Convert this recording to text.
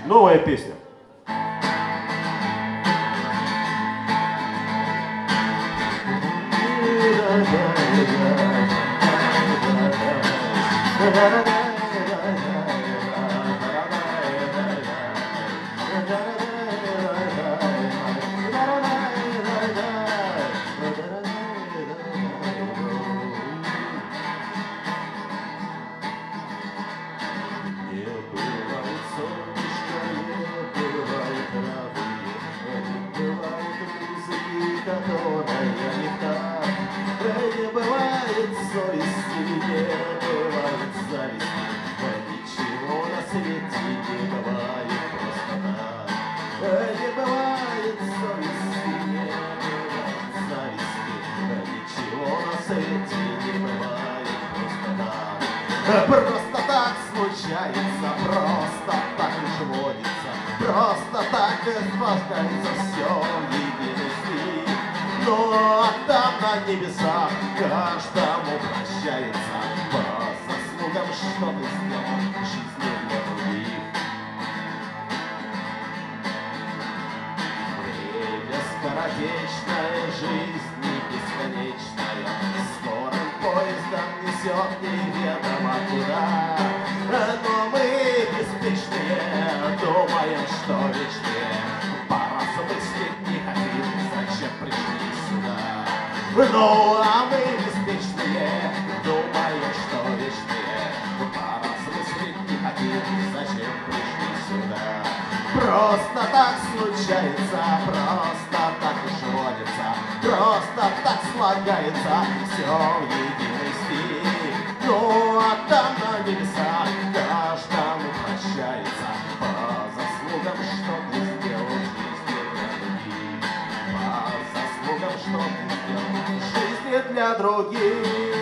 Новая песня. Которая не так, не бывает совести, не бывает зависти, ничего на свете не бывает просто так. Не бывает совести, не бывает зависти, ничего на свете не бывает просто так. Просто так случается, просто так лишь водится, просто так исполняется все единый стих. Ну а там на небесах каждому прощается по заслугам, что ты сделал в жизни для других. Время скоротечное, жизнь не бесконечная, скорым поездом несет неведомо куда. Но мы беспечные, думаем, что вечнее, поразмыслить не хотим, зачем пришли сюда. Ну а мы беспечные, думаем, что вечнее, поразмыслить не хотим, зачем пришли сюда. Просто так случается, просто так уж водится, просто так слагается все в единый стих. Ну а там на небесах каждому прощается по заслугам, что ты сделал в жизни для других. По заслугам, что ты сделал в жизни для других.